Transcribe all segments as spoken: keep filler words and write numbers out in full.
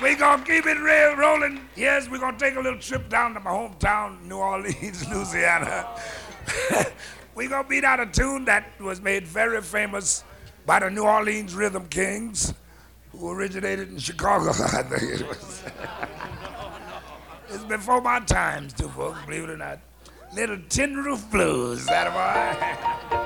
We gonna keep it real rolling. Yes, we're gonna take a little trip down to my hometown, New Orleans, Louisiana. We gonna beat out a tune that was made very famous by the New Orleans Rhythm Kings, who originated in Chicago. I think it was. It's before my times, too, folks. Believe it or not. Little Tin Roof Blues, that boy.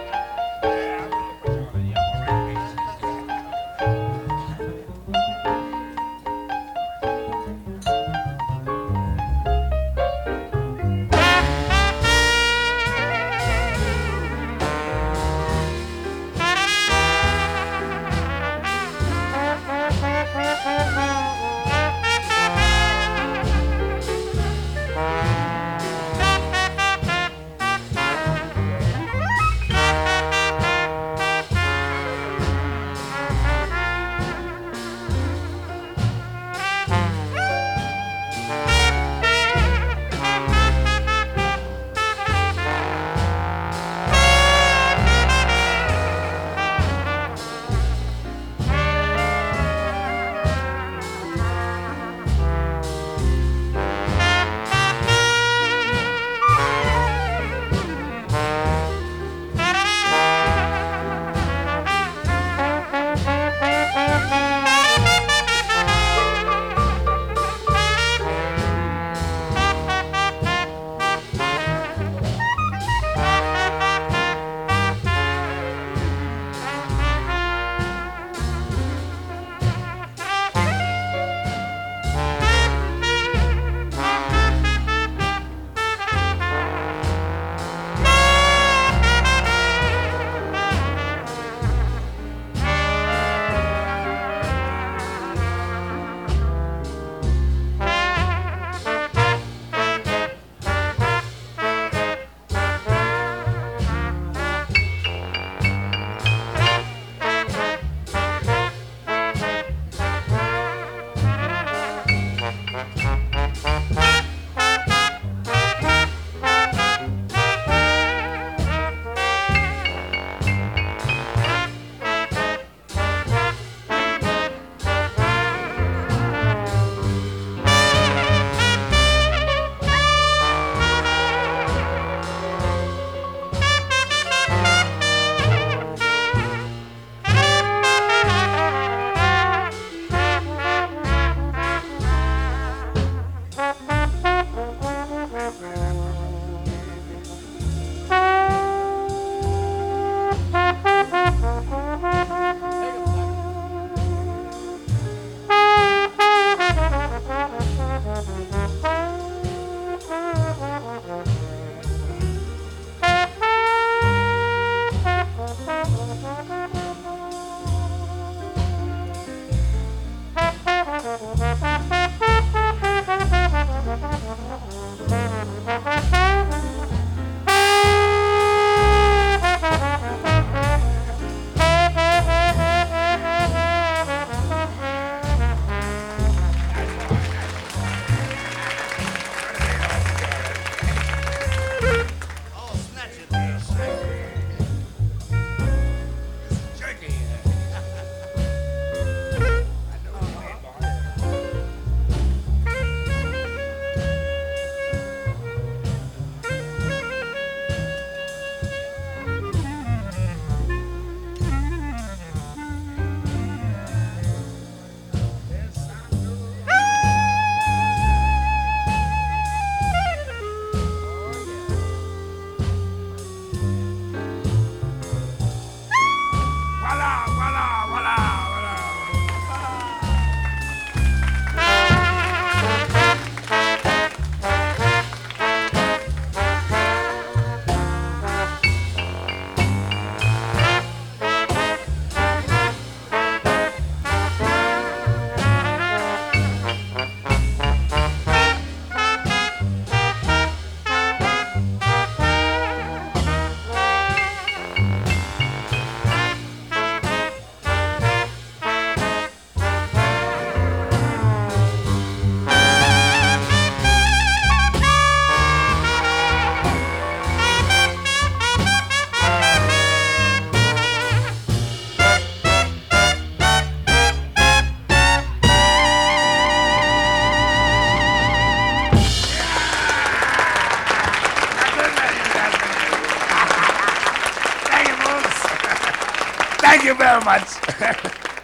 Thank you very much.